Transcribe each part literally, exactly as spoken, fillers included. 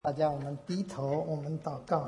大家，我们低头，我们祷告。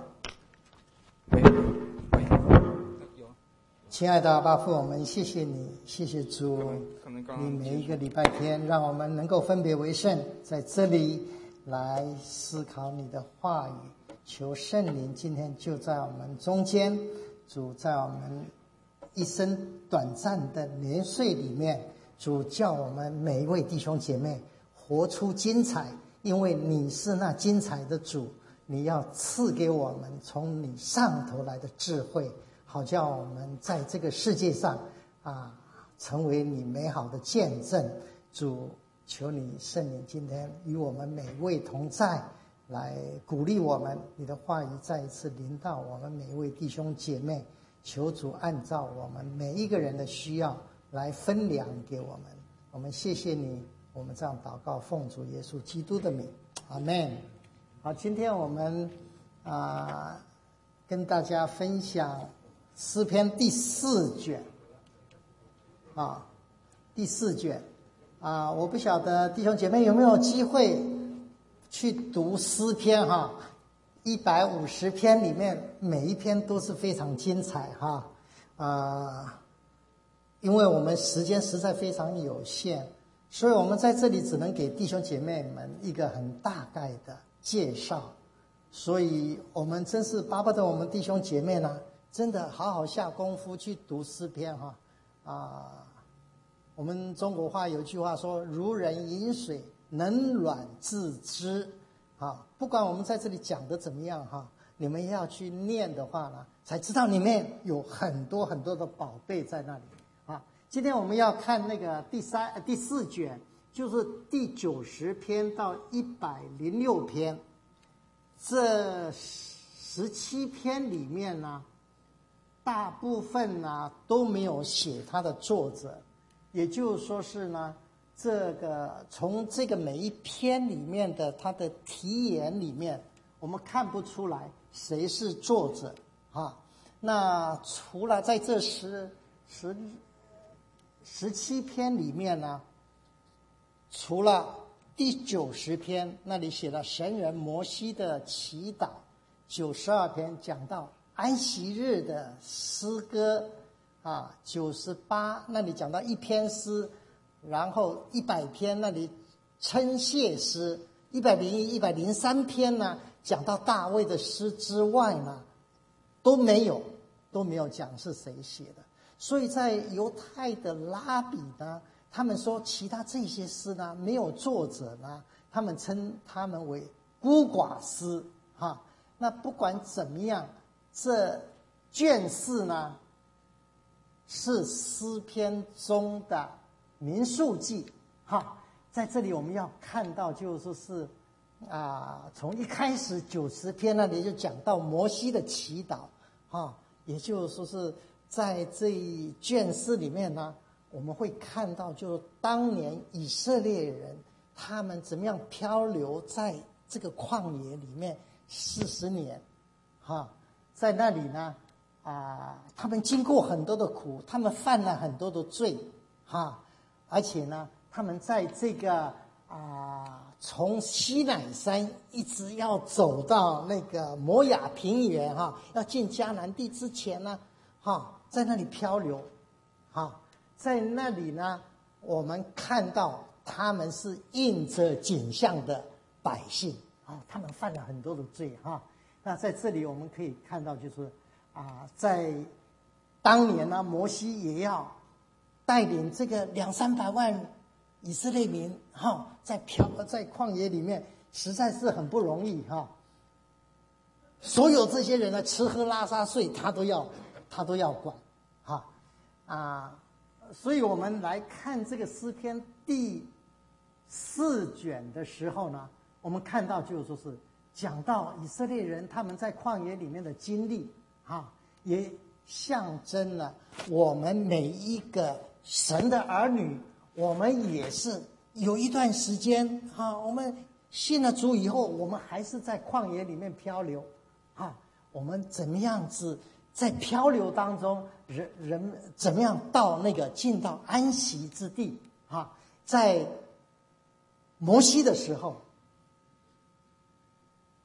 亲爱的阿爸父，我们谢谢你，谢谢主，你每一个礼拜天让我们能够分别为圣，在这里来思考你的话语。求圣灵今天就在我们中间，主在我们一生短暂的年岁里面，主叫我们每一位弟兄姐妹活出精彩，因为你是那精彩的主，你要赐给我们从你上头来的智慧，好叫我们在这个世界上啊，成为你美好的见证。主，求你圣灵今天与我们每位同在，来鼓励我们，你的话语再一次临到我们每一位弟兄姐妹。求主按照我们每一个人的需要来分粮给我们。我们谢谢你，我们这样祷告，奉主耶稣基督的名，阿们。好，今天我们啊、呃、跟大家分享诗篇第四卷啊，第四卷啊，我不晓得弟兄姐妹有没有机会去读诗篇哈。一百五十篇里面，每一篇都是非常精彩哈，啊、呃，因为我们时间实在非常有限，所以我们在这里只能给弟兄姐妹们一个很大概的介绍。所以我们真是巴不得我们弟兄姐妹呢，真的好好下功夫去读诗篇哈啊、呃。我们中国话有一句话说：“如人饮水，冷暖自知。”啊，不管我们在这里讲的怎么样哈，你们要去念的话呢，才知道里面有很多很多的宝贝在那里啊。今天我们要看那个第三、第四卷，就是第九十篇到一百零六篇。这十七篇里面呢，大部分呢都没有写它的作者，也就是说是呢。这个从这个每一篇里面的它的题眼里面，我们看不出来谁是作者啊。那除了在这十十十七篇里面呢，除了第九十篇那里写了神人摩西的祈祷，九十二篇讲到安息日的诗歌啊，九十八那里讲到一篇诗。然后一百篇那里称谢诗，一百零一、一百零三篇呢，讲到大卫的诗之外呢，都没有都没有讲是谁写的。所以在犹太的拉比呢，他们说其他这些诗呢没有作者呢，他们称他们为孤寡诗哈。那不管怎么样，这卷四呢是诗篇中的民数记哈，在这里我们要看到，就是是啊，从一开始九十篇那里就讲到摩西的祈祷哈，也就是说是在这一卷诗里面呢，我们会看到，就是当年以色列人他们怎么样漂流在这个旷野里面四十年哈，在那里呢啊，他们经过很多的苦，他们犯了很多的罪哈。而且呢，他们在这个啊，从西乃山一直要走到那个摩亚平原哈，要进迦南地之前呢，哈，在那里漂流，哈，在那里呢，我们看到他们是应着景象的百姓啊，他们犯了很多的罪哈。那在这里我们可以看到，就是啊，在当年呢，摩西也要带领这个两三百万以色列民哈，在漂在旷野里面，实在是很不容易哈。所有这些人呢，吃喝拉撒睡，他都要他都要管哈啊。所以我们来看这个诗篇第四卷的时候呢，我们看到就是说是讲到以色列人他们在旷野里面的经历哈，也象征了我们每一个神的儿女，我们也是有一段时间哈，我们信了主以后，我们还是在旷野里面漂流哈。我们怎么样子在漂流当中，人人怎么样到那个进到安息之地哈？在摩西的时候，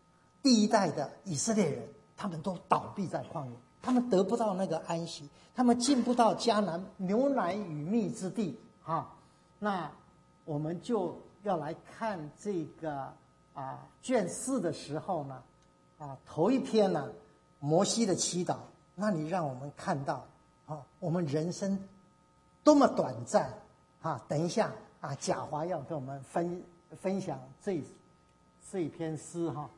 第一代的以色列人，他们都倒闭在旷野，他们得不到那个安息，他们进不到迦南牛奶与蜜之地啊。那我们就要来看这个啊卷四的时候呢，啊头一篇呢，摩西的祈祷，那里让我们看到啊，我们人生多么短暂啊！等一下啊，贾华要跟我们分分享这这一篇诗哈。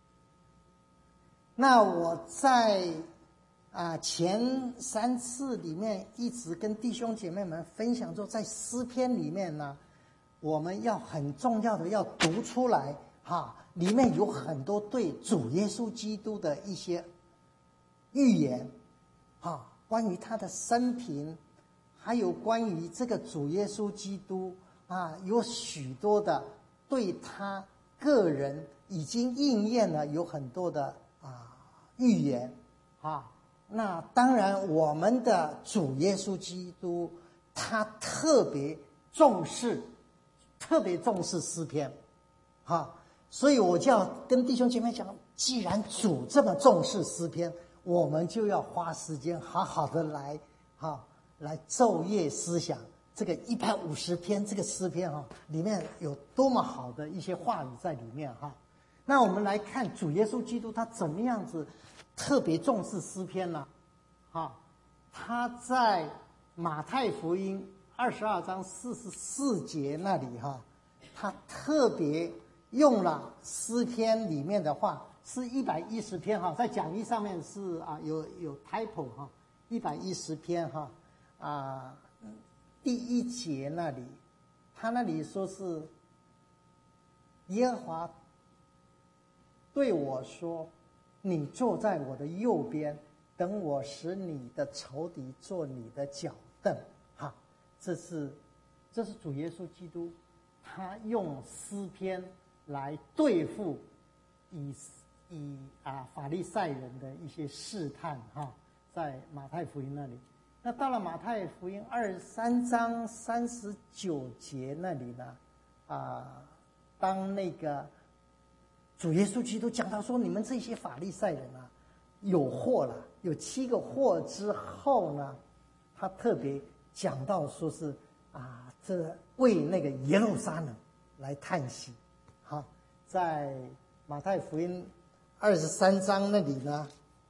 那我在啊前三次里面一直跟弟兄姐妹们分享说，在诗篇里面呢，我们要很重要的要读出来哈，里面有很多对主耶稣基督的一些预言啊，关于他的生平，还有关于这个主耶稣基督啊，有许多的对他个人已经应验了，有很多的啊预言啊。那当然，我们的主耶稣基督，他特别重视，特别重视诗篇，啊，所以我就要跟弟兄姐妹讲，既然主这么重视诗篇，我们就要花时间好好的来，哈，来昼夜思想这个一百五十篇这个诗篇哈，里面有多么好的一些话语在里面哈。那我们来看主耶稣基督他怎么样子特别重视诗篇呢？哈，他在马太福音二十二章四十四节那里哈，他特别用了诗篇里面的话，是一百一十篇哈，在讲义上面是啊有有 typo 哈，一百一十篇哈啊第一节那里，他那里说是耶和华对我说：“你坐在我的右边，等我使你的仇敌做你的脚凳。”哈，这是这是主耶稣基督，他用诗篇来对付以以啊法利赛人的一些试探哈，在马太福音那里。那到了马太福音二十三章三十九节那里呢，啊，当那个主耶稣基督讲到说，你们这些法利赛人啊，有祸了，有七个祸之后呢，他特别讲到说是啊，这为那个耶路撒冷来叹息。好，在马太福音二十三章那里呢，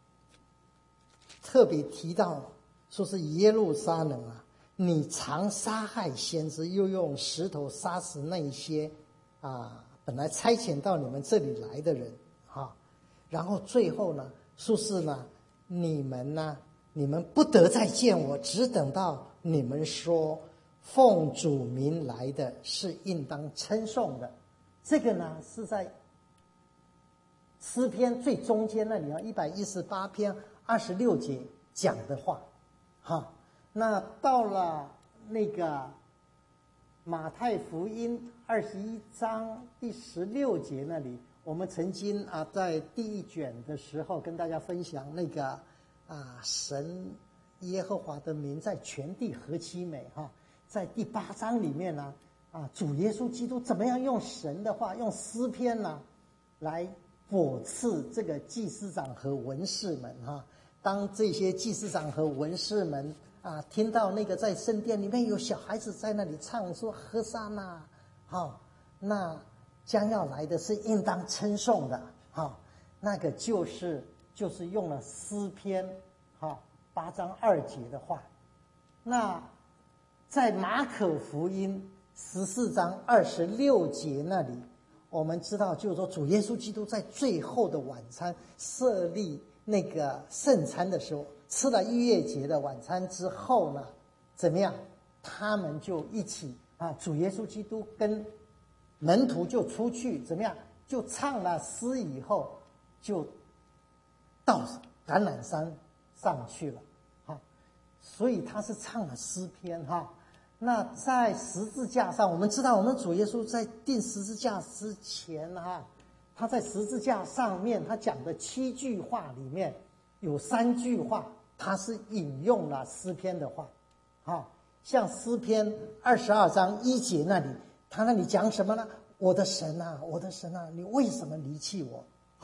特别提到说是耶路撒冷啊，你常杀害先知，又用石头杀死那些啊本来差遣到你们这里来的人啊，然后最后呢，说是呢，你们呢，你们不得再见我，只等到你们说奉主名来的是应当称颂的。这个呢是在诗篇最中间那里啊，一百一十八篇二十六节讲的话，哈。那到了那个马太福音二十一章第十六节那里，我们曾经啊在第一卷的时候跟大家分享那个啊神耶和华的名在全地何其美哈。在第八章里面呢啊主耶稣基督怎么样用神的话，用诗篇呢来驳斥这个祭司长和文士们哈。当这些祭司长和文士们啊，听到那个在圣殿里面有小孩子在那里唱说和散那，好，那将要来的是应当称颂的，好，那个就是就是用了诗篇，好八章二节的话。那在马可福音十四章二十六节那里，我们知道就是说主耶稣基督在最后的晚餐设立那个圣餐的时候，吃了逾越节的晚餐之后呢，怎么样？他们就一起啊，主耶稣基督跟门徒就出去，怎么样？就唱了诗以后，就到橄榄山上去了，哈。所以他是唱了诗篇哈。那在十字架上，我们知道，我们主耶稣在钉十字架之前哈，他在十字架上面他讲的七句话里面有三句话。他是引用了诗篇的话，啊，像诗篇二十二章一节那里，他那里讲什么呢？我的神啊，我的神啊，你为什么离弃我？啊，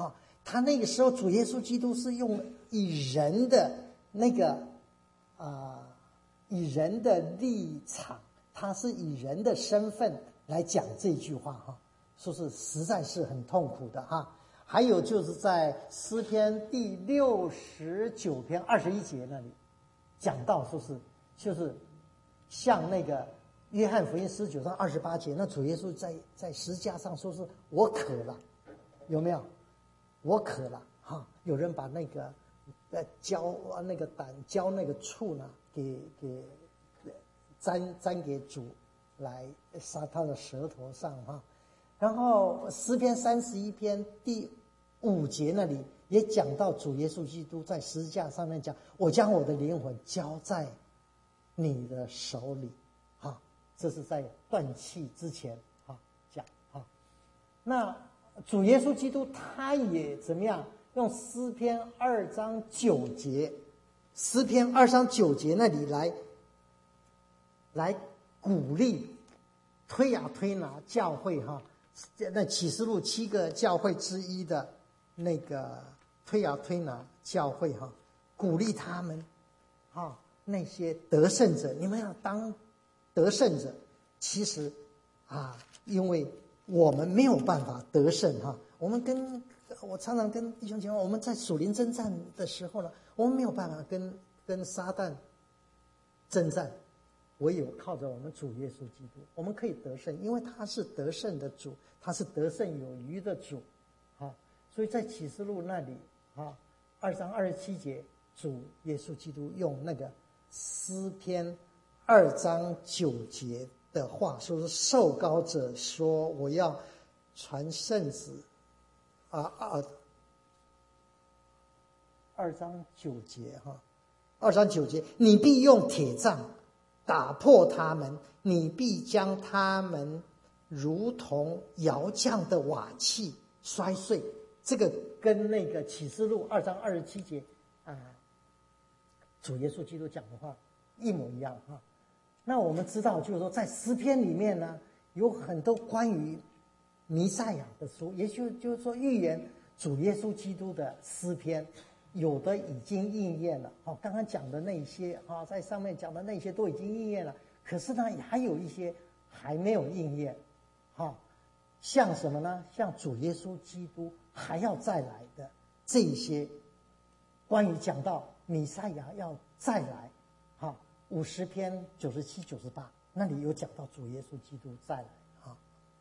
他那个时候主耶稣基督是用以人的那个啊、呃，以人的立场，他是以人的身份来讲这句话哈，说是实在是很痛苦的哈。还有就是在诗篇第六十九篇二十一节那里讲到，说是就是像那个约翰福音十九章二十八节，那主耶稣在在十字架上说是我渴了，有没有？我渴了哈！有人把那个呃浇那个胆浇那个醋呢，给给沾沾给主来撒他的舌头上哈。然后诗篇三十一篇第五节那里也讲到主耶稣基督在十字架上面讲，我将我的灵魂交在你的手里哈。这是在断气之前哈讲哈。那主耶稣基督他也怎么样？用诗篇二章九节，诗篇二章九节那里来来鼓励推雅推拿教会哈，那启示录七个教会之一的那个推雅推拿教会哈，鼓励他们哈，那些得胜者，你们要当得胜者。其实啊，因为我们没有办法得胜哈，我们跟我常常跟弟兄姐妹，我们在属灵征战的时候呢，我们没有办法跟跟撒旦征战，唯有靠着我们主耶稣基督，我们可以得胜，因为他是得胜的主，他是得胜有余的主啊。所以在启示录那里啊，二章二十七节，主耶稣基督用那个诗篇二章九节的话，说是受膏者说，我要传圣旨啊啊，二章九节哈，二章九节，你必用铁杖打破他们，你必将他们如同窑匠的瓦器摔碎。这个跟那个启示录二章二十七节啊，主耶稣基督讲的话一模一样哈。那我们知道，就是说，在诗篇里面呢，有很多关于弥赛亚的书，也就就是说，预言主耶稣基督的诗篇，有的已经应验了。好，刚刚讲的那些啊，在上面讲的那些都已经应验了。可是呢，还有一些还没有应验。哈，像什么呢？像主耶稣基督还要再来的这一些，关于讲到弥赛亚要再来。五十篇九十七、九十八，那里有讲到主耶稣基督再来啊。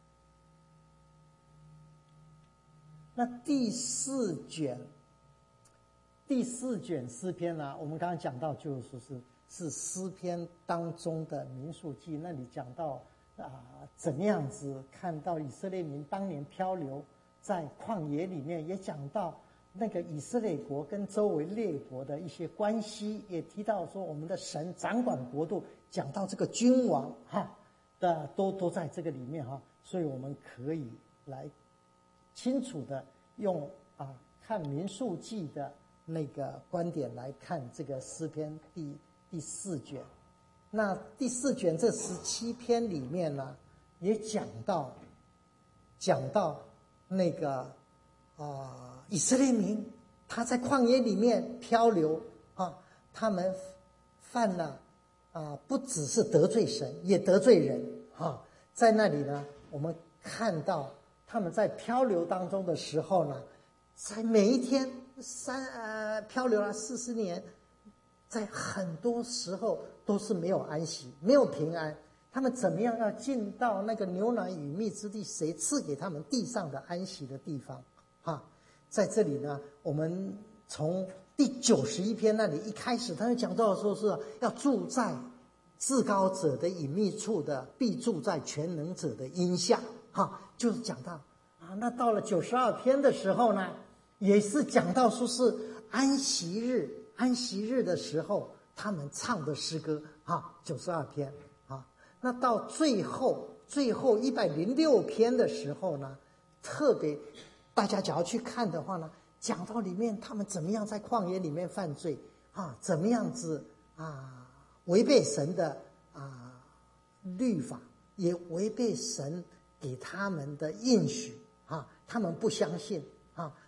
那第四卷，第四卷诗篇呢、啊，我们刚刚讲到，就是说是是诗篇当中的民数记，那里讲到啊，怎么样子看到以色列民当年漂流在旷野里面，也讲到那个以色列国跟周围列国的一些关系，也提到说我们的神掌管国度，讲到这个君王哈的都都在这个里面哈，所以我们可以来清楚的用啊看民数记的那个观点来看这个诗篇第第四卷。那第四卷这十七篇里面呢，也讲到讲到那个啊、呃。以色列民他在旷野里面漂流啊，他们犯了啊，不只是得罪神，也得罪人啊。在那里呢，我们看到他们在漂流当中的时候呢，在每一天三呃漂流了四十年，在很多时候都是没有安息，没有平安。他们怎么样要进到那个牛奶与蜜之地？谁赐给他们地上的安息的地方？啊？在这里呢，我们从第九十一篇那里一开始，他就讲到说是要住在至高者的隐秘处的，必住在全能者的荫下。哈，就是讲到啊，那到了九十二篇的时候呢，也是讲到说是安息日，安息日的时候他们唱的诗歌。哈，九十二篇啊，那到最后最后一百零六篇的时候呢，特别。大家只要去看的话呢，讲到里面他们怎么样在旷野里面犯罪啊，怎么样子啊违背神的啊律法，也违背神给他们的应许啊，他们不相信啊，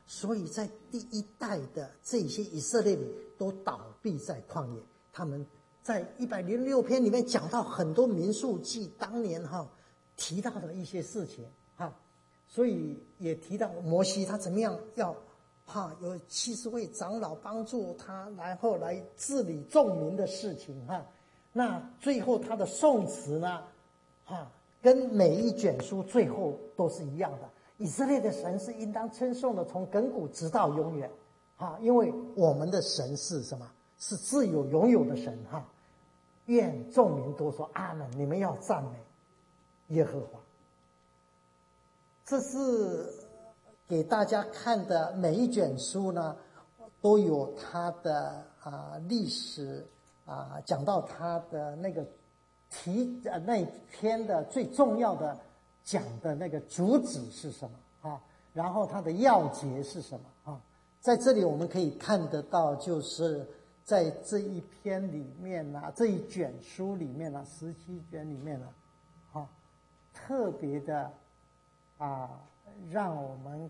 所以在第一代的这些以色列民都倒闭在旷野。他们在一百零六篇里面讲到很多民数记当年哈提到的一些事情哈，所以也提到摩西他怎么样要哈有七十位长老帮助他，然后来治理众民的事情哈。那最后他的颂词呢，哈，跟每一卷书最后都是一样的。以色列的神是应当称颂的，从亘古直到永远，哈，因为我们的神是什么？是自有永有的神哈。愿众民都说阿们，你们要赞美耶和华。这是给大家看的每一卷书呢，都有它的啊、呃、历史啊、呃，讲到它的那个题呃那一篇的最重要的讲的那个主旨是什么啊？然后它的要节是什么啊？在这里我们可以看得到，就是在这一篇里面呢、啊，这一卷书里面呢、啊，十七卷里面呢、啊，啊，特别的啊，让我们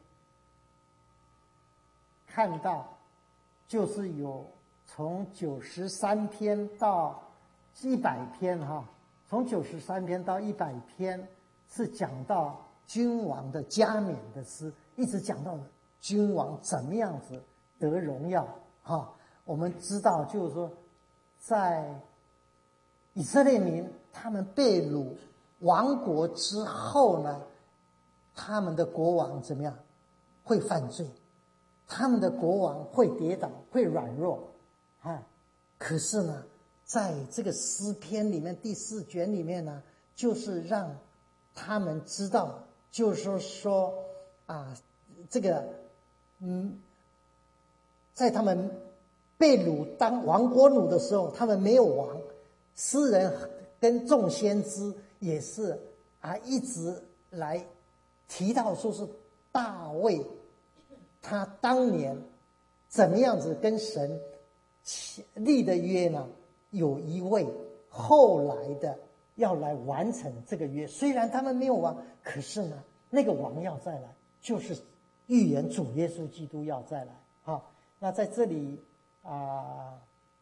看到，就是有从九十三篇到一百篇哈、啊，从九十三篇到一百篇是讲到君王的加冕的诗，一直讲到君王怎么样子得荣耀哈、啊。我们知道，就是说，在以色列民他们被掳亡国之后呢，他们的国王怎么样？会犯罪，他们的国王会跌倒，会软弱，啊！可是呢，在这个诗篇里面第四卷里面呢，就是让他们知道，就是说说啊，这个嗯，在他们被掳当亡国奴的时候，他们没有王，诗人跟众先知也是啊，一直来提到说是大卫他当年怎么样子跟神立的约呢？有一位后来的要来完成这个约，虽然他们没有王，可是呢，那个王要再来，就是预言主耶稣基督要再来。好，那在这里啊、呃，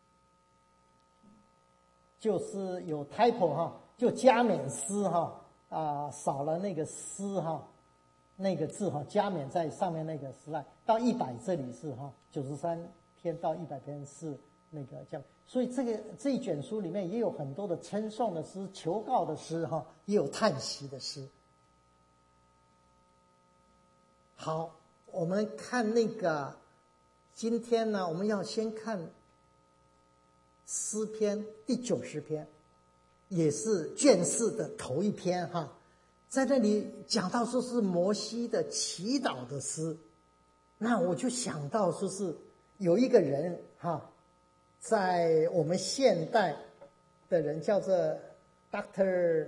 就是有 typo 哈，就加冕诗哈啊，少了那个诗哈。那个字哈，加冕在上面那个时代到一百这里是哈，九十三篇到一百篇是那个加，所以这个这一卷书里面也有很多的称颂的诗、求告的诗哈，也有叹息的诗。好，我们看那个，今天呢，我们要先看诗篇第九十篇，也是卷四的头一篇哈。在那里讲到说是摩西的祈祷的诗，那我就想到说是有一个人哈，在我们现代的人叫做 Doctor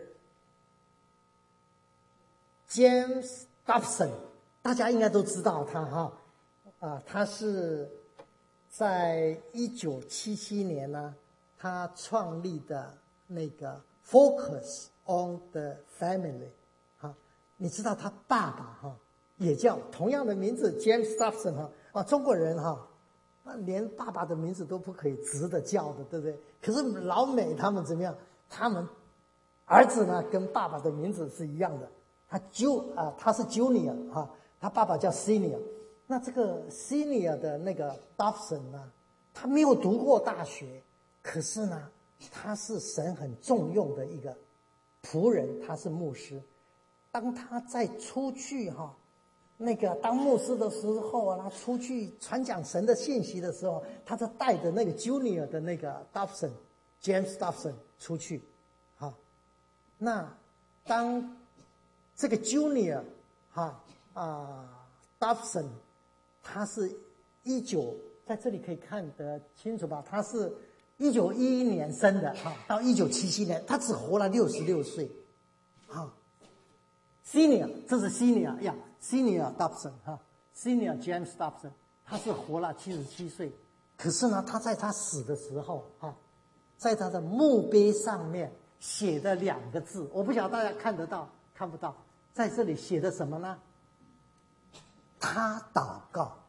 James Dobson， 大家应该都知道他哈啊，他是在一九七七年呢，他创立的那个 Focus on the Family。你知道他爸爸哈也叫同样的名字 James Dobson 哈啊，中国人哈连爸爸的名字都不可以直的叫的，对不对？可是老美他们怎么样？他们儿子呢跟爸爸的名字是一样的，他就啊他是 Junior 哈，他爸爸叫 Senior。那这个 Senior 的那个 Dobson 呢，他没有读过大学，可是呢他是神很重用的一个仆人，他是牧师。当他在出去哈，那个当牧师的时候啊，他出去传讲神的信息的时候，他就带着那个 Junior 的那个 Dobson James Dobson 出去，哈。那当这个 Junior 哈啊 Dobson， 他是一九在这里可以看得清楚吧？他是一九一一年生的哈，到一九七七年，他只活了六十六岁，哈。Senior， 这是 Senior 呀 ，Senior Dobson 哈 ，Senior James Dobson， 他是活了七十七岁，可是呢，他在他死的时候哈，在他的墓碑上面写的两个字，我不晓得大家看得到看不到，在这里写的什么呢？他祷告，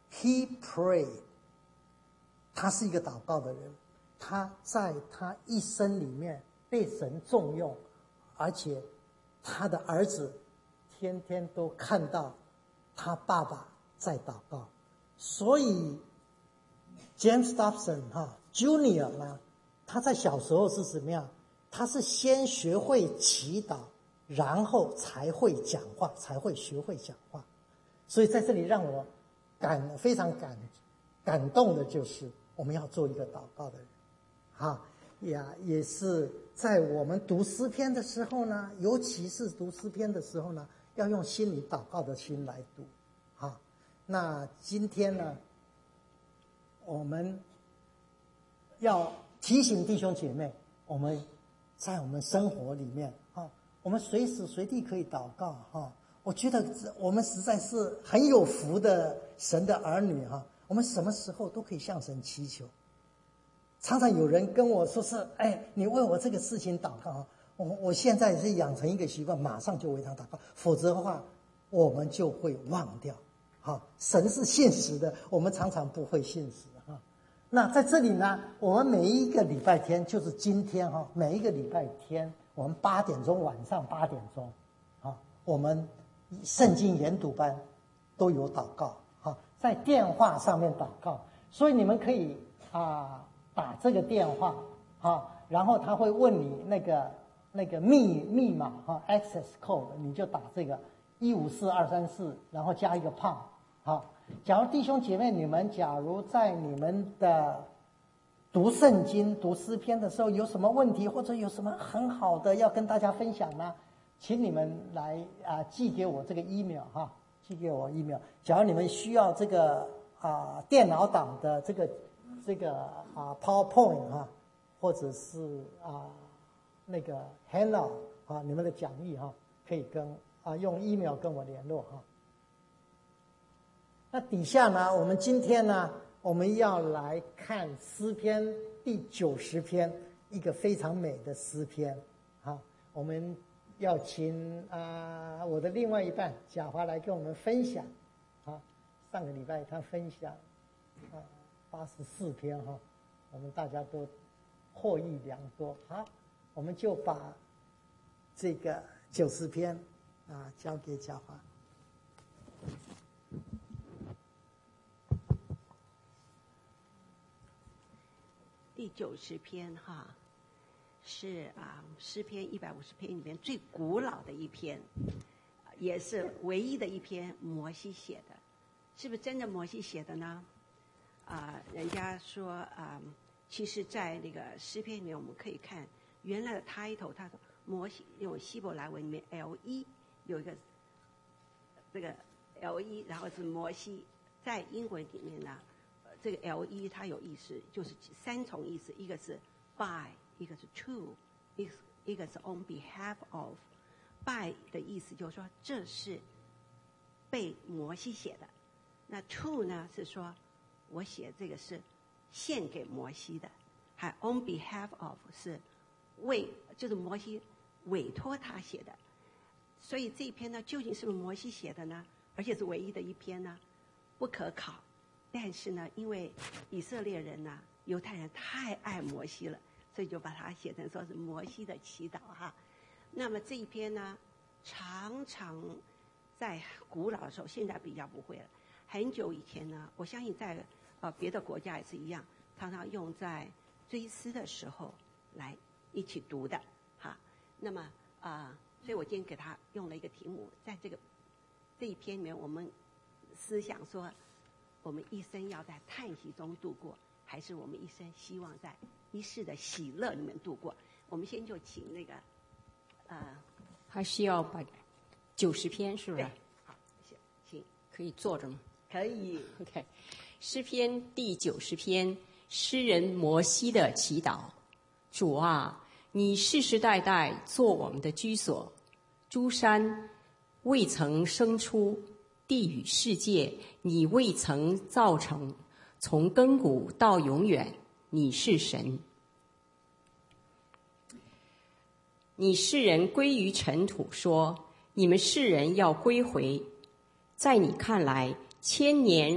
He prayed， 他是一个祷告的人，他在他一生里面被神重用，而且他的儿子天天都看到他爸爸在祷告，所以 James Dobson 哈 Junior 呢，他在小时候是怎么样？他是先学会祈祷，然后才会讲话，才会学会讲话。所以在这里让我感非常感感动的就是，我们要做一个祷告的人，哈呀，也是在我们读诗篇的时候呢，尤其是读诗篇的时候呢，要用心里祷告的心来读，哈。那今天呢，我们要提醒弟兄姐妹，我们在我们生活里面啊，我们随时随地可以祷告哈。我觉得我们实在是很有福的神的儿女哈，我们什么时候都可以向神祈求。常常有人跟我说是，哎，你为我这个事情祷告，我我现在是养成一个习惯，马上就为他祷告，否则的话，我们就会忘掉。哈，神是信实的，我们常常不会信实哈。那在这里呢，我们每一个礼拜天，就是今天哈，每一个礼拜天，我们八点钟晚上八点钟，啊，我们圣经研读班都有祷告，哈，在电话上面祷告，所以你们可以啊。打这个电话，哈，然后他会问你那个那个密密码哈 ，access code， 你就打这个一五四二三四，然后加一个胖，好。假如弟兄姐妹你们假如在你们的读圣经、读诗篇的时候有什么问题，或者有什么很好的要跟大家分享呢，请你们来啊寄给我这个 email 哈，寄给我 email。假如你们需要这个啊电脑档的这个。这个啊 PowerPoint 哈，或者是啊那个 Handout 啊，你们的讲义哈，可以跟啊用 email 跟我联络哈。那底下呢，我们今天呢，我们要来看诗篇第九十篇，一个非常美的诗篇啊。我们要请啊我的另外一半贾华来跟我们分享啊。上个礼拜他分享啊。八十四篇哈，我们大家都获益良多。好，我们就把这个九十篇啊交给嘉华。 第九十篇哈，是啊诗篇一百五十篇里面最古老的一篇，也是唯一的一篇摩西写的，是不是真的摩西写的呢？啊、呃，人家说啊、呃，其实，在那个诗篇里面，我们可以看原来的 title， 他说摩西用希伯来文里面 L 一有一个这个 L 一，然后是摩西，在英文里面呢，这个 L 一它有意思，就是三重意思，一个是 by， 一个是 to， 一个一个是 on behalf of。by 的意思就是说这是被摩西写的，那 to 呢是说。我写这个是献给摩西的，还 on behalf of 是为就是摩西委托他写的，所以这一篇呢究竟是不是摩西写的呢？而且是唯一的一篇呢，不可考。但是呢，因为以色列人呢，犹太人太爱摩西了，所以就把它写成说是摩西的祈祷哈。那么这一篇呢，常常在古老的时候，现在比较不会了。很久以前呢，我相信在呃别的国家也是一样，常常用在追思的时候来一起读的哈。那么啊、呃，所以我今天给他用了一个题目，在这个这一篇里面，我们思想说，我们一生要在叹息中度过，还是我们一生希望在一世的喜乐里面度过？我们先就请那个呃， 还是要把九十篇是不是？ 好，请可以坐着吗？ 可以 ，OK。诗篇第九十篇，诗人摩西的祈祷。主啊，你世世代代做我们的居所，诸山未曾生出，地与世界你未曾造成，从亘古到永远，你是神。你世人归于尘土，说你们世人要归回。在你看来，千年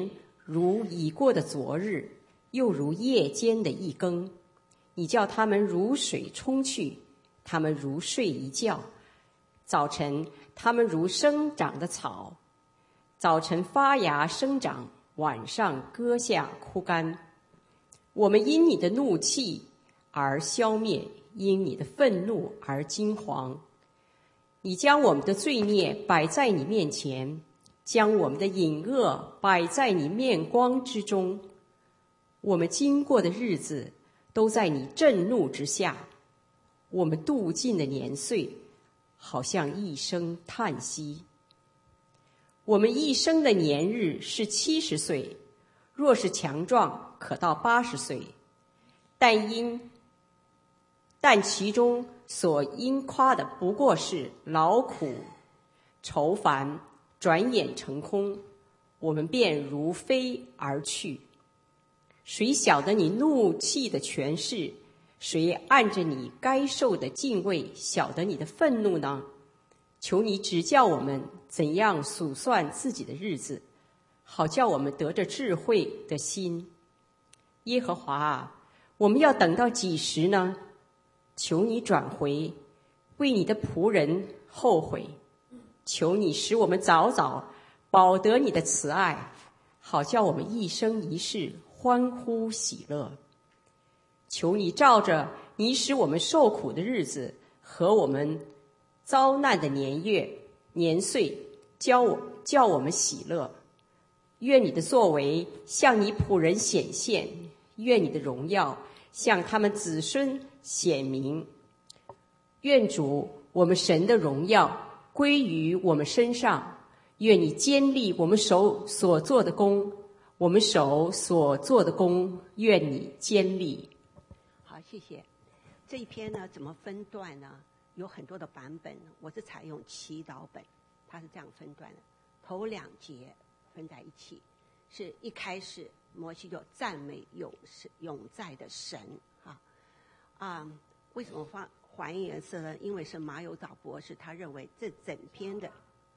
如已过的昨日，又如夜间的一更。你叫他们如水冲去，他们如睡一觉。早晨他们如生长的草，早晨发芽生长，晚上割下枯干。我们因你的怒气而消灭，因你的愤怒而惊惶。你将我们的罪孽摆在你面前，将我们的隐恶摆在你面光之中。我们经过的日子都在你震怒之下，我们度尽的年岁好像一声叹息。我们一生的年日是七十岁，若是强壮，可到八十岁。但因但其中所应夸的不过是劳苦愁烦，转眼成空，我们便如飞而去。谁晓得你怒气的权势？谁按着你该受的敬畏晓得你的愤怒呢？求你指教我们怎样数算自己的日子，好叫我们得着智慧的心。耶和华啊，我们要等到几时呢？求你转回，为你的仆人后悔。求你使我们早早饱得你的慈爱，好叫我们一生一世欢呼喜乐。求你照着你使我们受苦的日子和我们遭难的年月年岁，教我叫我们喜乐。愿你的作为向你仆人显现，愿你的荣耀向他们子孙显明。愿主我们神的荣耀归于我们身上，愿你坚立我们手所做的工，我们手所做的工，愿你坚立。 好，谢谢。这一篇呢，怎么分段呢？有很多的版本，我是采用祈祷本，它是这样分段的。头两节分在一起，是一开始摩西就赞美永永在的神啊啊！为什么换还原颜色呢？因为是马友藻博士，他认为这整篇的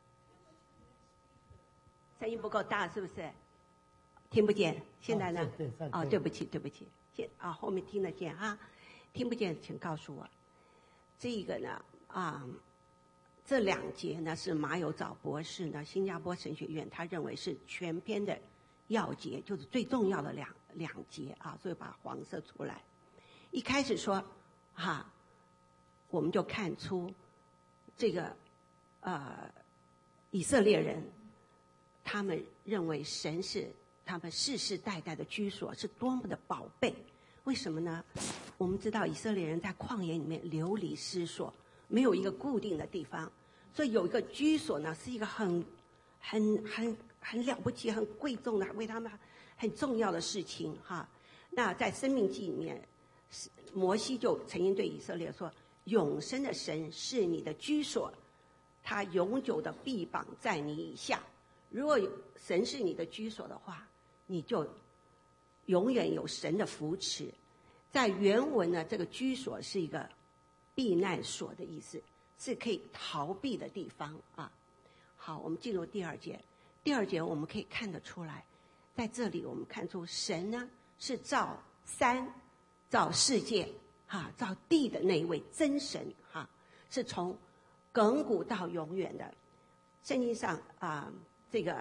声音不够大，是不是？听不见？现在呢？ 哦，对对哦，对不起，对不起，现啊后面听得见哈，听不见请告诉我。这个呢啊，这两节呢是马友藻博士呢，新加坡神学院，他认为是全篇的要节，就是最重要的两两节啊，所以把黄色出来。一开始说哈、啊，我们就看出这个呃以色列人，他们认为神是他们世世代代的居所，是多么的宝贝。为什么呢？我们知道以色列人在旷野里面流离失所，没有一个固定的地方，所以有一个居所呢，是一个很很很很了不起、很贵重的，为他们很重要的事情哈。那在申命记里面，摩西就曾经对以色列说：永生的神是你的居所，他永久的臂膀在你以下。如果神是你的居所的话，你就永远有神的扶持。在原文呢，这个居所是一个避难所的意思，是可以逃避的地方啊。好，我们进入第二节。第二节我们可以看得出来，在这里我们看出神呢是造山、造世界、哈、造地的那一位真神哈、是从亘古到永远的。圣经上啊、呃，这个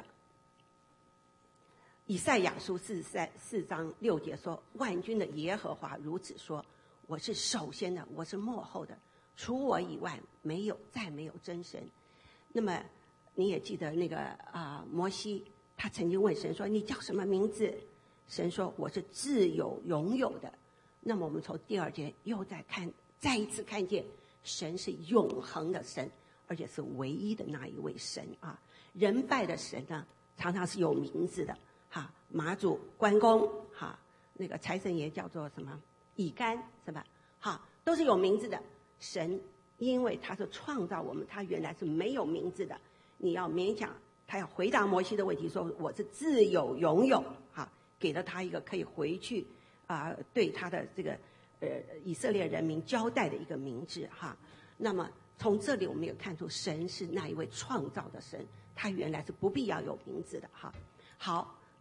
以赛亚书四三四章六节说：万军的耶和华如此说，我是首先的，我是末后的，除我以外没有再没有真神。那么你也记得那个啊、呃，摩西他曾经问神说：你叫什么名字？神说：我是自有永有的。那么我们从第二节又再看，再一次看见神是永恒的神，而且是唯一的那一位神啊。人拜的神呢，常常是有名字的。哈，妈祖、关公，哈，那个财神爷叫做什么？乙干，是吧？哈，都是有名字的神，因为他是创造我们，他原来是没有名字的。你要勉强他要回答摩西的问题，说我是自有永有，哈，给了他一个可以回去啊、呃，对他的这个呃以色列人民交代的一个名字，哈。那么从这里我们也看出，神是那一位创造的神，他原来是不必要有名字的，哈。好。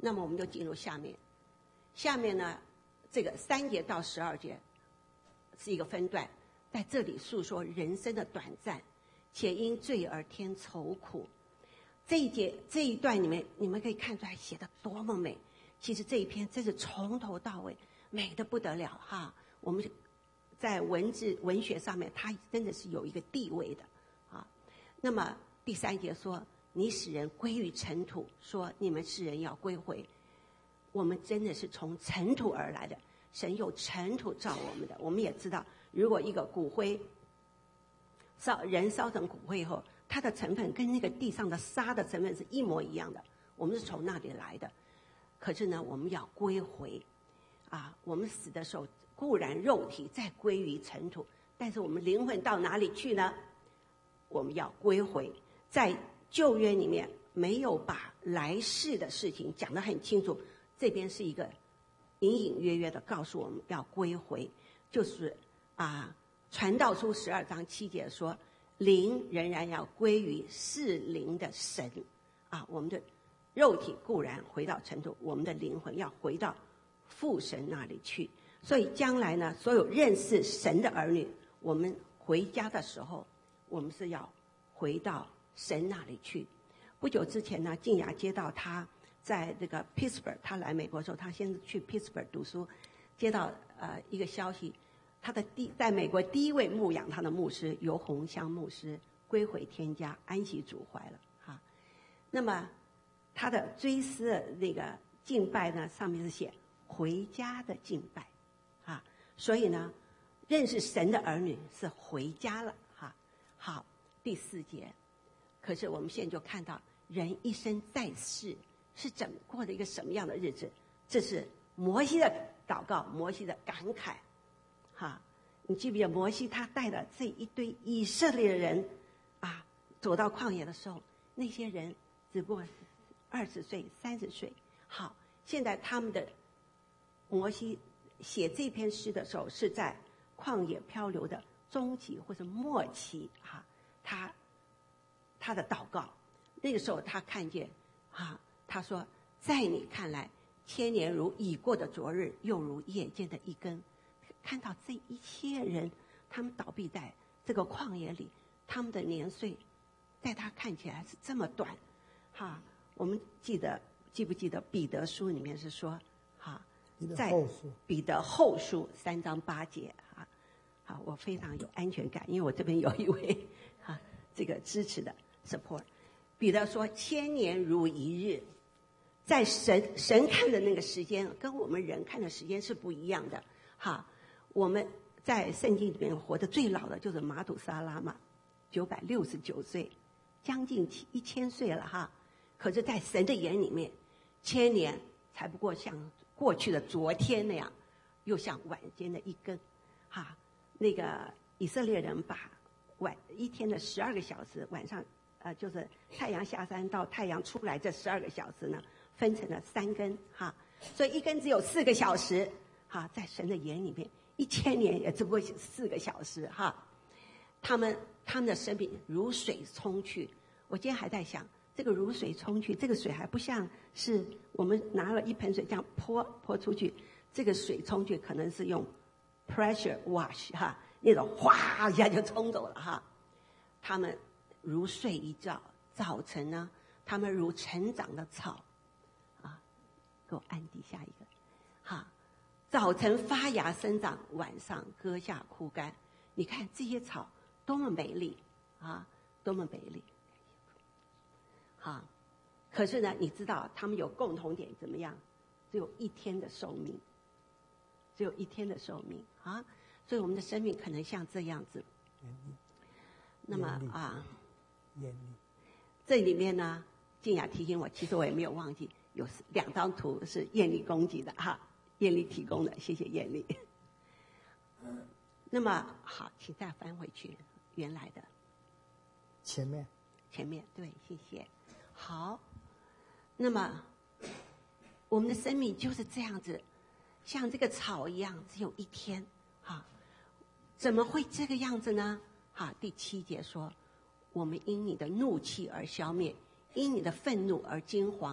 那么我们就进入下面，下面呢，这个三节到十二节是一个分段，在这里诉说人生的短暂，且因罪而添愁苦。这一节这一段里面，你们可以看出来写得多么美。其实这一篇真是从头到尾美得不得了哈。我们在文字文学上面，它真的是有一个地位的啊。那么第三节说，你使人归于尘土，说你们世人要归回。我们真的是从尘土而来的，神用尘土造我们的。我们也知道，如果一个骨灰烧人烧成骨灰以后，它的成分跟那个地上的沙的成分是一模一样的，我们是从那里来的。可是呢，我们要归回啊！我们死的时候固然肉体再归于尘土，但是我们灵魂到哪里去呢？我们要归回。在旧约里面没有把来世的事情讲得很清楚，这边是一个隐隐约约的告诉我们要归回，就是啊，传道书十二章七节说，灵仍然要归于是灵的神啊，我们的肉体固然回到尘土，我们的灵魂要回到父神那里去。所以将来呢，所有认识神的儿女，我们回家的时候，我们是要回到神那里去。不久之前呢，静雅接到他在这个 Pittsburgh， 他来美国的时候，他先去 Pittsburgh 读书，接到呃一个消息，他的第在美国第一位牧养他的牧师尤洪香牧师归回天家，安息主怀了哈。那么他的追思的那个敬拜呢，上面是写回家的敬拜啊，所以呢，认识神的儿女是回家了哈。好，第四节，可是我们现在就看到人一生在世是怎么过的一个什么样的日子？这是摩西的祷告，摩西的感慨哈。你记不记得摩西他带了这一堆以色列人啊，走到旷野的时候，那些人只不过二十岁、三十岁。好，现在他们的摩西写这篇诗的时候，是在旷野漂流的中期或者末期啊。他他的祷告，那个时候他看见啊，他说：“在你看来，千年如已过的昨日，又如夜间的一更。”看到这一切人，他们倒闭在这个旷野里，他们的年岁，在他看起来是这么短，哈。我们记得记不记得彼得书里面是说，哈，在彼得后书三章八节啊，好，我非常有安全感，因为我这边有一位哈这个支持的 support。彼得说，千年如一日，在神神看的那个时间，跟我们人看的时间是不一样的，哈。我们在圣经里面活得最老的就是马土沙拉嘛，九百六十九岁，将近一千岁了哈。可是，在神的眼里面，千年才不过像过去的昨天那样，又像晚间的一更，哈。那个以色列人把晚一天的十二个小时，晚上呃就是太阳下山到太阳出来这十二个小时呢，分成了三更哈，所以一更只有四个小时哈，在神的眼里面，一千年也只不过四个小时哈。他们他们的生命如水冲去，我今天还在想。这个如水冲去，这个水还不像是我们拿了一盆水这样泼泼出去，这个水冲去可能是用 pressure wash 哈，那种哗一下就冲走了哈。他们如睡一觉，早晨呢，他们如成长的草，啊，给我按底下一个，哈，早晨发芽生长，晚上割下枯干。你看这些草多么美丽啊，多么美丽。啊，可是呢，你知道他们有共同点怎么样？只有一天的寿命，只有一天的寿命啊！所以我们的生命可能像这样子。那么啊，这里面呢，静雅提醒我，其实我也没有忘记，有两张图是艳丽供给的哈，艳丽提供的，谢谢艳丽。那么好，请再翻回去原来的前面， 前面对，谢谢。好，那么我们的生命就是这样子，像这个草一样，只有一天。哈，怎么会这个样子呢？哈，第七节说，我们因你的怒气而消灭，因你的愤怒而惊惶，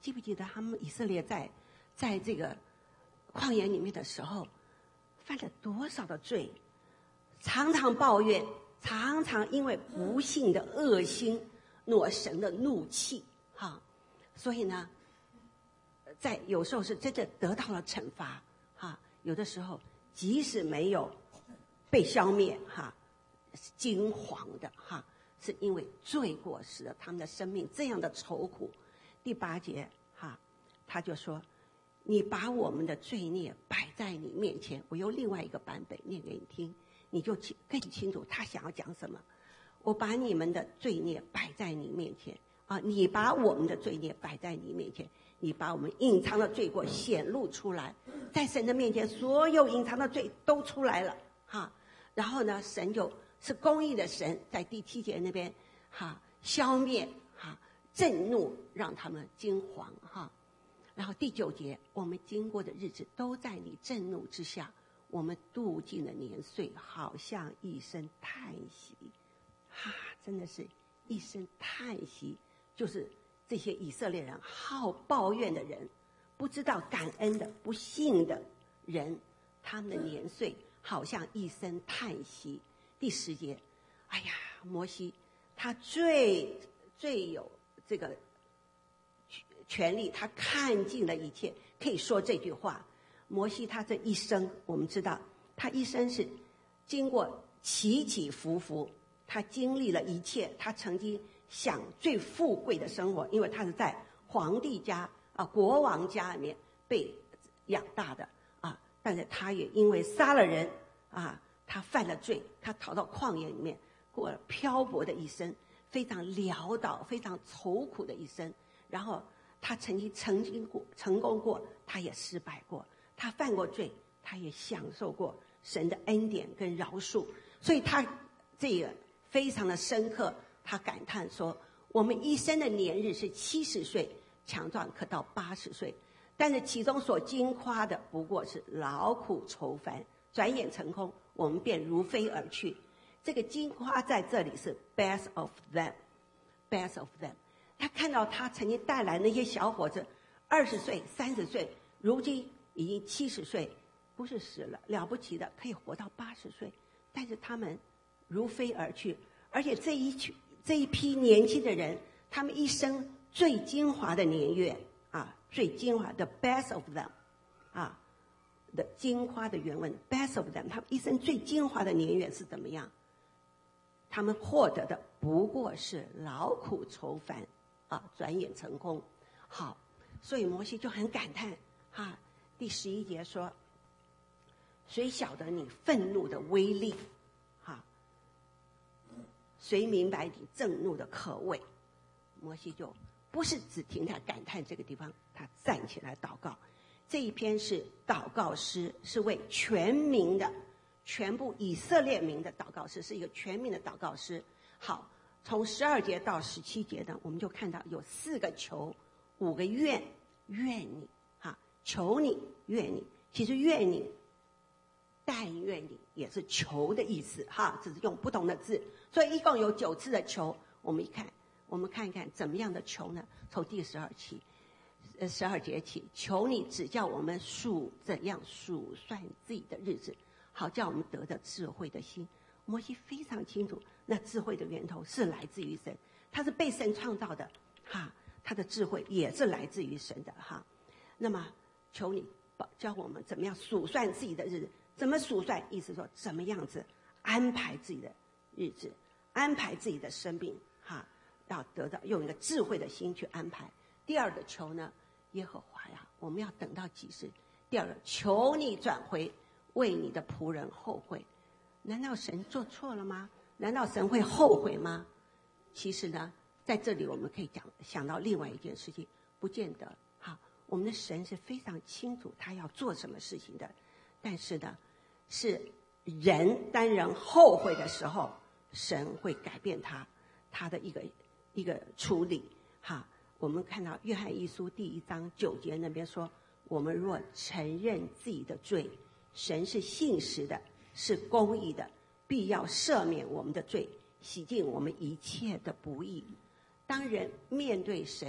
记不记得他们以色列在在这个旷野里面的时候，犯了多少的罪，常常抱怨，常常因为不幸的恶心挪神的怒气，哈，所以呢，在有时候是真的得到了惩罚，哈，有的时候即使没有被消灭，哈，是惊惶的，哈，是因为罪过使得他们的生命这样的愁苦。第八节，哈，他就说：“你把我们的罪孽摆在你面前。”我用另外一个版本念给你听，你就更清楚他想要讲什么。我把你们的罪孽摆在你面前啊！你把我们的罪孽摆在你面前，你把我们隐藏的罪过显露出来，在神的面前，所有隐藏的罪都出来了，哈。然后呢，神就是公义的神，在第七节那边，哈，消灭哈震怒，让他们惊惶，哈。然后第九节，我们经过的日子都在你震怒之下，我们度尽了年岁，好像一声叹息，哈，真的是一声叹息，就是这些以色列人好抱怨的人，不知道感恩的不幸的人，他们的年岁好像一声叹息。第十节，哎呀，摩西他最最有这个权利，他看尽了一切，可以说这句话。摩西他这一生，我们知道他一生是经过起起伏伏，他经历了一切，他曾经享最富贵的生活，因为他是在皇帝家啊国王家里面被养大的啊，但是他也因为杀了人啊，他犯了罪，他逃到旷野里面，过了漂泊的一生，非常潦倒非常愁苦的一生。然后他曾经曾经过成功过，他也失败过，他犯过罪，他也享受过神的恩典跟饶恕，所以他这个非常的深刻。他感叹说，我们一生的年日是七十岁，强壮可到八十岁，但是其中所经夸的不过是劳苦愁烦，转眼成空，我们便如飞而去。这个经夸在这里是 best of them best of them。 他看到他曾经带来那些小伙子二十岁三十岁，如今已经七十岁，不是死了了不起的可以活到八十岁，但是他们如飞而去。而且这一群这一批年轻的人，他们一生最精华的年月啊，最精华的 best of them 啊的精华的原文 best of them， 他们一生最精华的年月是怎么样？他们获得的不过是劳苦愁烦啊，转眼成空。好，所以摩西就很感叹哈、啊。第十一节说：“谁晓得你愤怒的威力？哈、啊，谁明白你震怒的可畏？”摩西就不是只停在感叹这个地方，他站起来祷告。这一篇是祷告诗，是为全民的。全部以色列民的祷告诗，是一个全民的祷告诗。好，从十二节到十七节呢，我们就看到有四个求，五个愿，愿你哈，求你，愿你。其实愿你，但愿你也是求的意思哈，只是用不同的字，所以一共有九次的求。我们一看，我们看一看怎么样的求呢？从第十二期，呃，十二节起，求你只叫我们数怎样数算自己的日子。好叫我们得着智慧的心。摩西非常清楚，那智慧的源头是来自于神，他是被神创造的哈，他的智慧也是来自于神的哈。那么求你教我们怎么样数算自己的日子，怎么数算？意思说怎么样子安排自己的日子，安排自己的生命哈，要得到用一个智慧的心去安排。第二个求呢，耶和华呀，我们要等到几时？第二个，求你转回，为你的仆人后悔。难道神做错了吗？难道神会后悔吗？其实呢，在这里我们可以讲想到另外一件事情，不见得哈。我们的神是非常清楚他要做什么事情的，但是呢，是人当人后悔的时候，神会改变他他的一个一个处理哈。我们看到约翰一书第一章九节那边说，我们若承认自己的罪，神是信实的，是公义的，必要赦免我们的罪，洗净我们一切的不义。当人面对神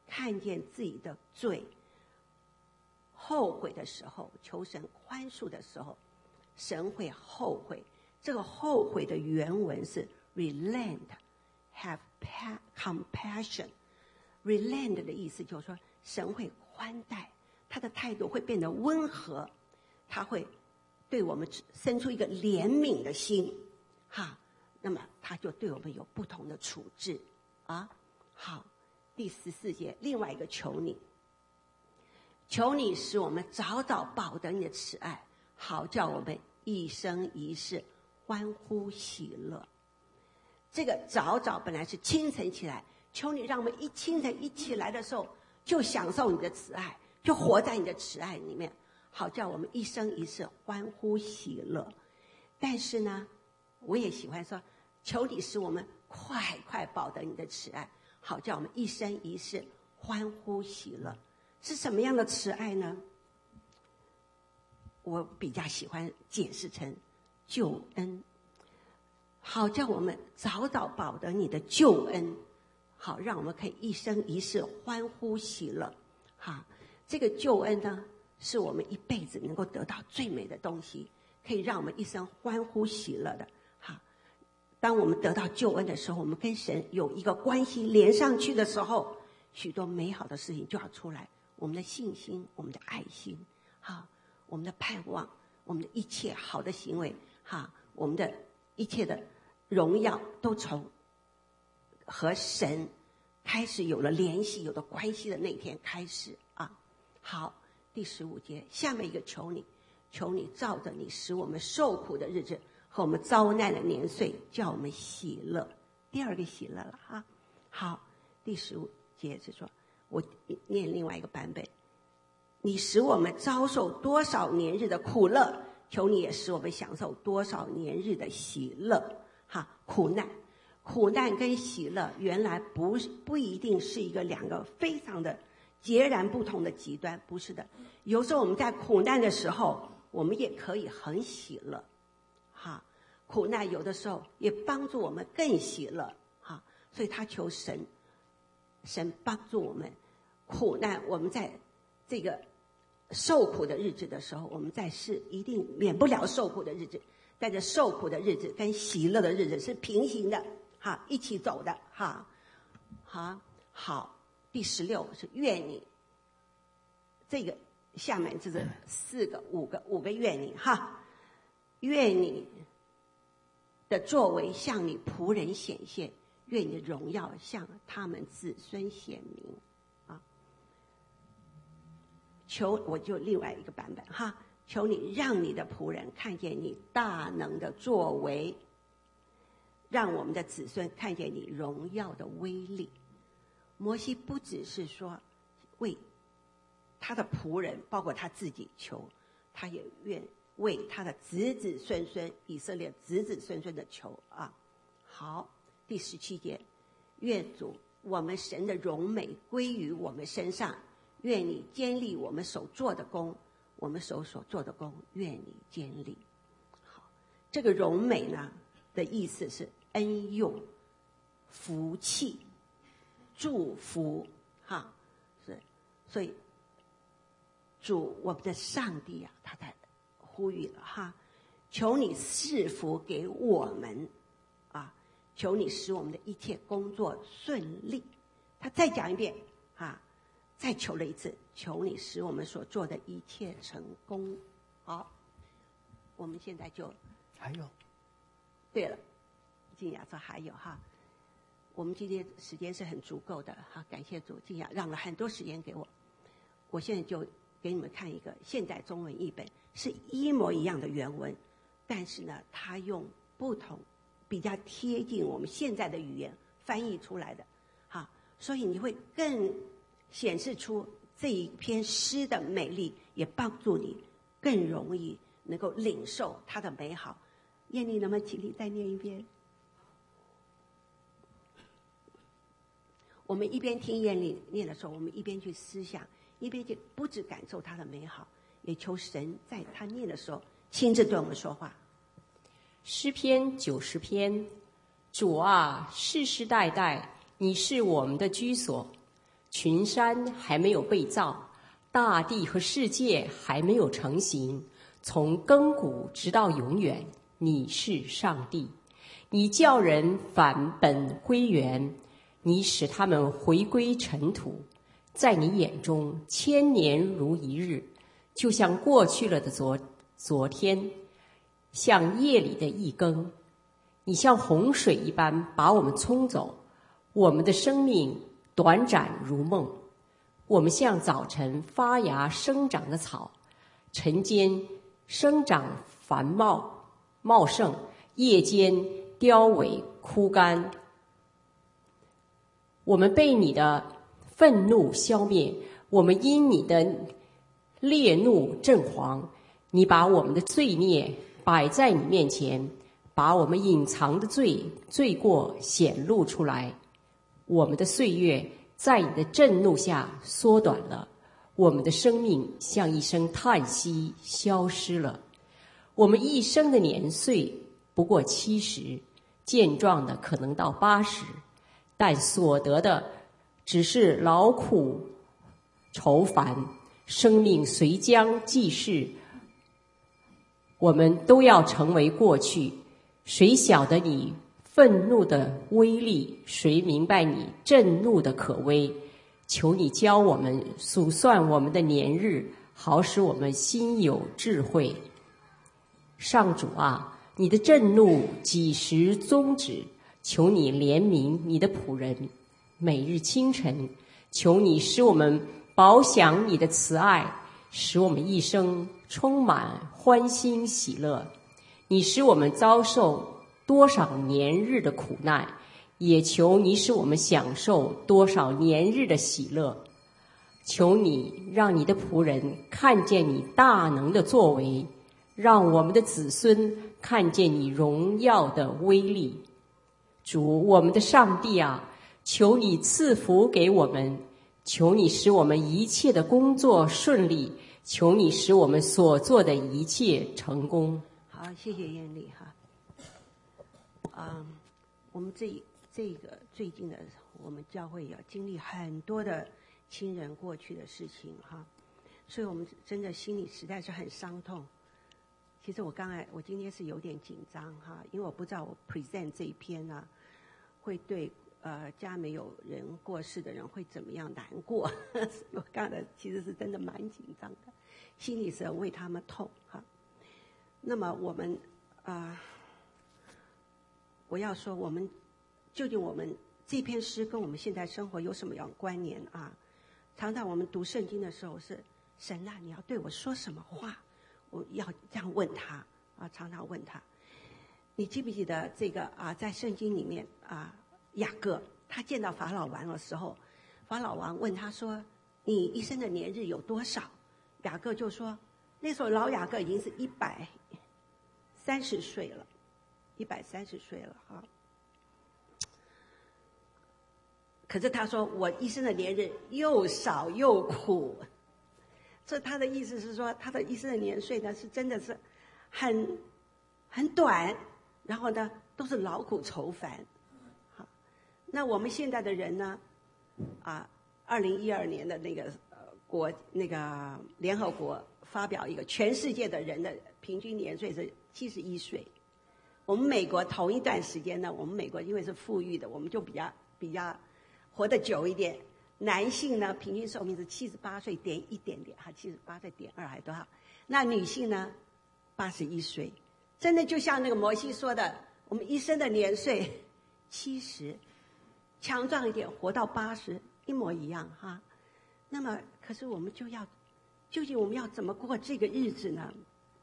看见自己的罪，后悔的时候，求神宽恕的时候，神会后悔。这个后悔的原文是 relent, have compassion。 relent 的意思就是说，神会宽待，他的态度会变得温和，他会对我们生出一个怜悯的心，哈，那么他就对我们有不同的处置啊。好，第十四节，另外一个求你，求你使我们早早饱得你的慈爱，好叫我们一生一世欢呼喜乐。这个早早本来是清晨起来，求你让我们一清晨一起来的时候就享受你的慈爱，就活在你的慈爱里面，好叫我们一生一世欢呼喜乐。但是呢，我也喜欢说，求你使我们快快饱得你的慈爱，好叫我们一生一世欢呼喜乐。是什么样的慈爱呢？我比较喜欢解释成救恩，好叫我们早早饱得你的救恩，好让我们可以一生一世欢呼喜乐。好，这个救恩呢，是我们一辈子能够得到最美的东西，可以让我们一生欢呼喜乐的。好，当我们得到救恩的时候，我们跟神有一个关系连上去的时候，许多美好的事情就要出来。我们的信心，我们的爱心，好，我们的盼望，我们的一切好的行为，哈，我们的一切的荣耀，都从和神开始有了联系、有了关系的那天开始啊。好，第十五节，下面一个求你，求你照着你使我们受苦的日子和我们遭难的年岁，叫我们喜乐。第二个喜乐了哈。好，第十五节是说，我念另外一个版本，你使我们遭受多少年日的苦乐，求你也使我们享受多少年日的喜乐。哈，苦难苦难跟喜乐原来不不一定是一个两个非常的截然不同的极端，不是的。有时候我们在苦难的时候，我们也可以很喜乐，哈，苦难有的时候也帮助我们更喜乐，哈，所以他求神神帮助我们。苦难，我们在这个受苦的日子的时候，我们在世一定免不了受苦的日子，但是受苦的日子跟喜乐的日子是平行的，哈，一起走的，哈，好，好，第十六是愿你，这个下面就是四个、五个、五个愿你，哈，愿你的作为向你仆人显现，愿你的荣耀向他们子孙显明。求我就另外一个版本哈，求你让你的仆人看见你大能的作为，让我们的子孙看见你荣耀的威力。摩西不只是说为他的仆人，包括他自己求，他也愿为他的子子孙孙，以色列子子孙孙的求啊。好，第十七节，愿主我们神的荣美归于我们身上，愿你坚立我们所做的工，我们手所做的工，愿你坚立。好，这个荣美呢的意思是恩用、福气、祝福，哈，是，所以主我们的上帝啊，他在呼吁了哈，求你赐福给我们啊，求你使我们的一切工作顺利。他再讲一遍啊。再求了一次，求你使我们所做的一切成功。好，我们现在就还有， 对了，静雅说还有哈，我们今天时间是很足够的哈，感谢主，静雅让了很多时间给我。我现在就给你们看一个现代中文译本，是一模一样的原文，但是呢，他用不同比较贴近我们现在的语言翻译出来的，哈，所以你会更显示出这一篇诗的美丽，也帮助你更容易能够领受它的美好。燕丽，能不能请你再念一遍？我们一边听燕丽念的时候，我们一边去思想，一边就不只感受它的美好，也求神在他念的时候亲自对我们说话。 诗篇九十篇，主啊，世世代代你是我们的居所， 群山还没有被造，大地和世界还没有成型，从亘古直到永远，你是上帝。你叫人返本归元，你使他们回归尘土。在你眼中，千年如一日，就像过去了的昨昨天，像夜里的一更。你像洪水一般把我们冲走，我们的生命短暂如梦。我们像早晨发芽生长的草，晨间生长繁茂茂盛，夜间凋萎枯干。我们被你的愤怒消灭，我们因你的烈怒震惶。你把我们的罪孽摆在你面前，把我们隐藏的罪罪过显露出来。我们的岁月在你的震怒下缩短了，我们的生命像一声叹息消失了。我们一生的年岁不过七十，健壮的可能到八十，但所得的只是劳苦愁烦，生命随将即逝，我们都要成为过去。谁晓得你愤怒的威力？谁明白你震怒的可威？求你教我们数算我们的年日，好使我们心有智慧。上主啊，你的震怒几时终止？求你怜悯你的仆人。每日清晨，求你使我们饱享你的慈爱，使我们一生充满欢欣喜乐。你使我们遭受多少年日的苦难，也求你使我们享受多少年日的喜乐。求你让你的仆人看见你大能的作为，让我们的子孙看见你荣耀的威力。主，我们的上帝啊，求你赐福给我们，求你使我们一切的工作顺利，求你使我们所做的一切成功。 好，谢谢艳丽哈。嗯，我们这这个最近的，我们教会要经历很多的亲人过去的事情哈，所以我们真的心里实在是很伤痛。其实我刚才，我今天是有点紧张哈，因为我不知道我 present 这一篇呢、啊，会对呃家没有人过世的人会怎么样难过。我刚才其实是真的蛮紧张的，心里是很为他们痛哈。那么我们啊、呃，我要说，我们究竟我们这篇诗跟我们现在生活有什么样的关联啊？常常我们读圣经的时候是，神啊，你要对我说什么话？我要这样问他啊，常常问他。你记不记得这个啊？在圣经里面啊，雅各他见到法老王的时候，法老王问他说：“你一生的年日有多少？”雅各就说：“那时候老雅各已经是一百三十岁了，一百三十岁了哈。可是他说我一生的年日又少又苦。”这他的意思是说，他的一生的年岁呢，是真的是很很短，然后呢，都是劳苦愁烦。好，那我们现在的人呢，啊，二零一二年的那个呃国那个联合国发表一个全世界的人的平均年岁是七十一岁。我们美国同一段时间呢，我们美国因为是富裕的，我们就比较比较活得久一点。男性呢，平均寿命是七十八岁点一点点，哈，七十八岁点二还多少？那女性呢，八十一岁，真的就像那个摩西说的，我们一生的年岁七十，强壮一点，活到八十，一模一样哈。那么，可是我们就要，究竟我们要怎么过这个日子呢？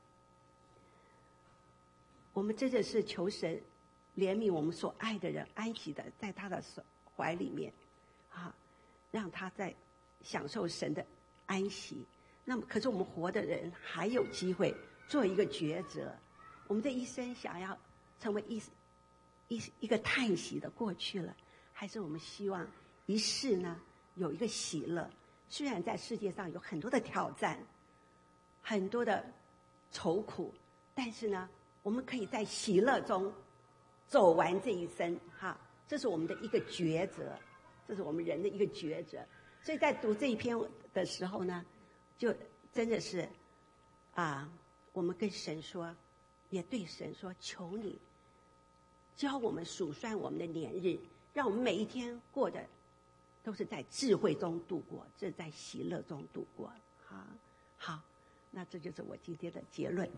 我们真的是求神怜悯我们所爱的人，安息的在他的手怀里面，啊。让他在享受神的安息。那么，可是我们活的人还有机会做一个抉择：我们这一生想要成为一一一个叹息的过去了，还是我们希望一世呢有一个喜乐？虽然在世界上有很多的挑战，很多的愁苦，但是呢，我们可以在喜乐中走完这一生。哈，这是我们的一个抉择。这是我们人的一个抉择， 所以在读这一篇的时候呢，就真的是啊，我们跟神说，也对神说，求你教我们数算我们的年日，让我们每一天过的都是在智慧中度过，这在喜乐中度过。好，好，那这就是我今天的结论。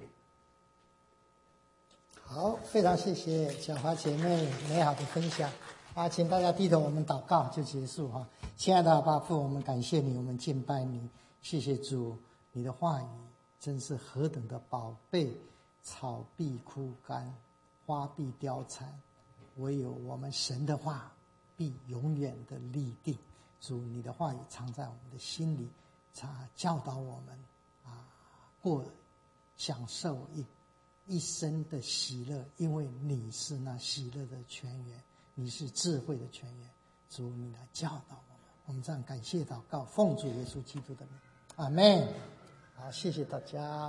好，非常谢谢小华姐妹美好的分享啊，请大家低头，我们祷告就结束哈。亲爱的阿爸父，我们感谢你，我们敬拜你，谢谢主，你的话语真是何等的宝贝，草必枯干，花必凋残，唯有我们神的话必永远的立定。主，你的话语藏在我们的心里，他教导我们啊，过享受一一生的喜乐，因为你是那喜乐的泉源，你是智慧的泉源。主，你来教导我们，我们这样感谢祷告，奉主耶稣基督的名，阿们。好，谢谢大家。